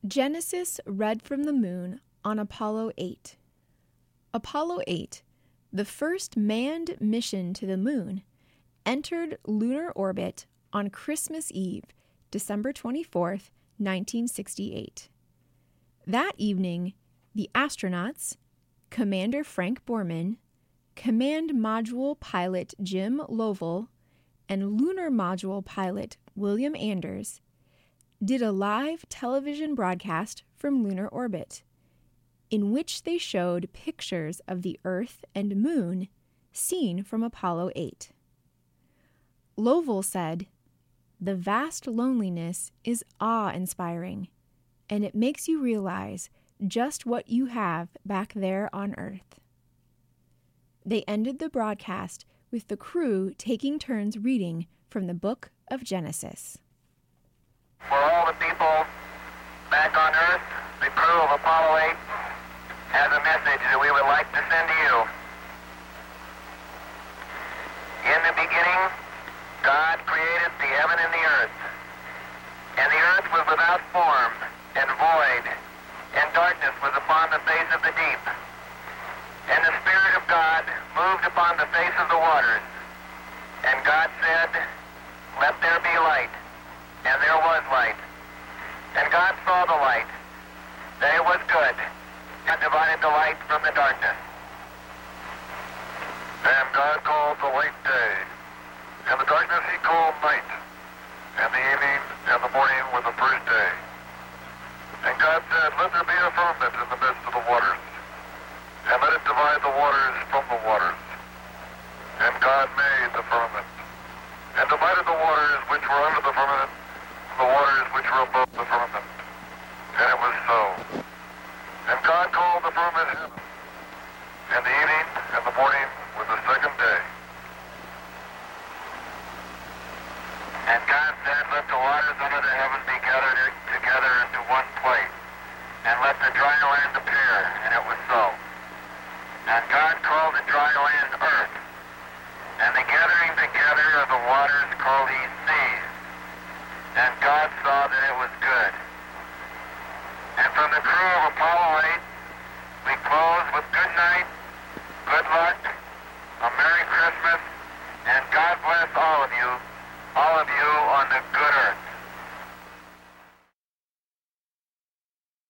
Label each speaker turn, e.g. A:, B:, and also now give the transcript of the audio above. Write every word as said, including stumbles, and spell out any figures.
A: Genesis read from the moon on Apollo eight. Apollo eight, the first manned mission to the moon, entered lunar orbit on Christmas Eve, December twenty-fourth, nineteen sixty-eight. That evening, the astronauts, Commander Frank Borman, Command Module Pilot Jim Lovell, and Lunar Module Pilot William Anders, did a live television broadcast from lunar orbit, in which they showed pictures of the Earth and Moon seen from Apollo eight. Lovell said, "The vast loneliness is awe-inspiring, and it makes you realize just what you have back there on Earth." They ended the broadcast with the crew taking turns reading from the book of Genesis.
B: For all the people back on Earth, the crew of Apollo eight has a message that we would like to send to you. In the beginning, God created the heaven and the earth. And the earth was without form and void, and darkness was upon the face of the deep. And the Spirit of God moved upon the face of the waters. And God said, "Let there be light." And there was light. And God saw the light, that it was good, and divided the light from the darkness. And God called the light day, and the darkness he called night, and the evening and the morning were the first day. And God said, "Let there be a firmament in the midst of the waters, and let it divide the waters from the waters." And God made the firmament, and divided the waters which were under the firmament from the waters which were above the firmament. And it was so. And God called the firmament heaven, and the evening and the morning were the second day. And God said, "Let the waters under the heaven be gathered together into one place, and let the dry land appear." And it was so. And God called the dry land earth, and the gathering together of the waters called he seas. And God saw that it was good. And from the crew of Apollo eight, we close with good night